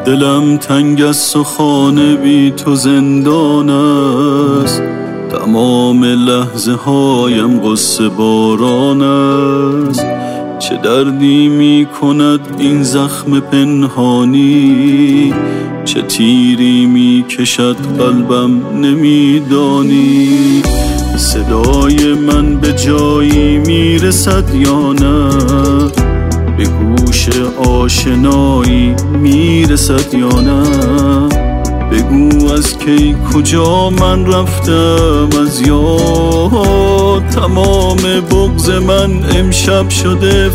دلم تنگ است و خانه بی تو زندان است، تمام لحظه هایم غصه باران است. چه دردی می کند این زخم پنهانی، چه تیری می کشد قلبم نمیدانی. صدای من به جایی می رسد یا نه، به گوش آشنایی می رسد یا نه. بگو از کی کجا من رفتم از یاد، تمام بغض من امشب شده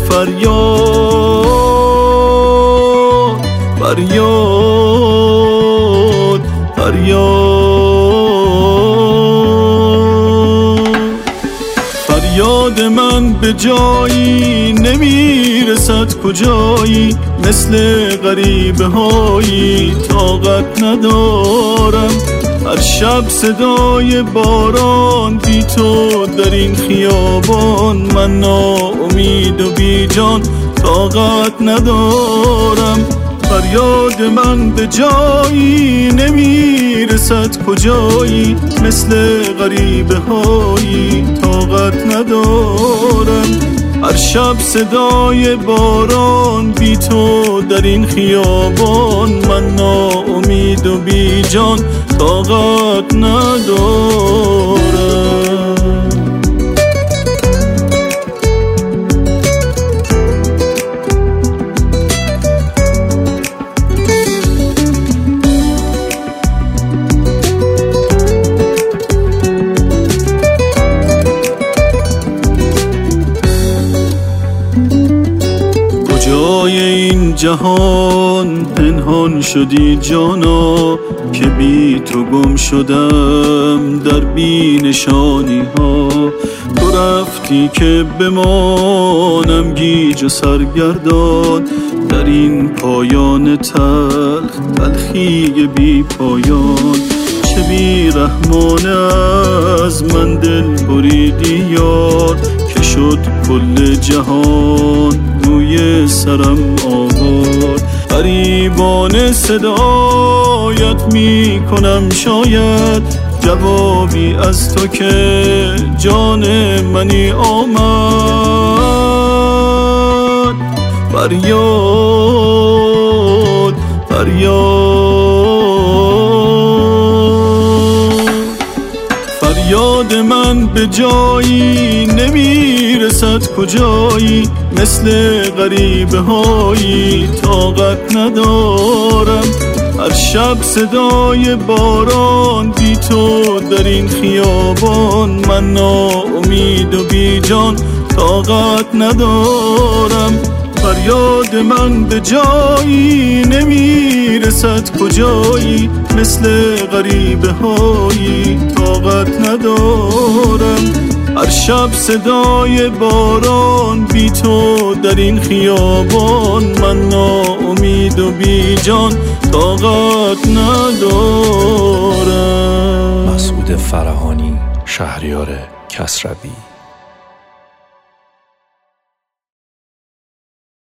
فریاد فریاد فریاد. فریاد من به جایی نمیرسد کجایی، مثل غریبه هایی طاقت ندارم. هر شب صدای باران بی تو در این خیابان، من ناامید و بی جان طاقت ندارم. فریاد من به جایی نمیرسد کجایی، مثل غریبه هایی طاقت ندارم. هر شب صدای باران بی تو در این خیابان، من ناامید و بی جان طاقت ندارم. کجای این جهان پنهان شدی جانا، که بی تو گم شدم در بی نشانی ها. تو رفتی که بمانم گیج و سرگردان، در این پایان تلخ تلخی بی پایان. چه بی رحمانه از من دل بریدی یار، که شد کل جهان روی سرم آورد. غریبانه صدایت می کنم شاید، جوابی از تو که جان منی آمد. فریاد فریاد. فریاد من به جایی نمیرسد کجایی، مثل غریبه هایی طاقت ندارم. هر شب صدای باران بی تو در این خیابان، من ناامید و بی جان طاقت ندارم. فریاد من به جایی نمیرسد کجایی، مثل غریبه هایی طاقت ندارم. هر شب صدای باران بی تو در این خیابان، من ناامید و بی جان طاقت ندارم. مسعود فرهانی، شهریار کسروی.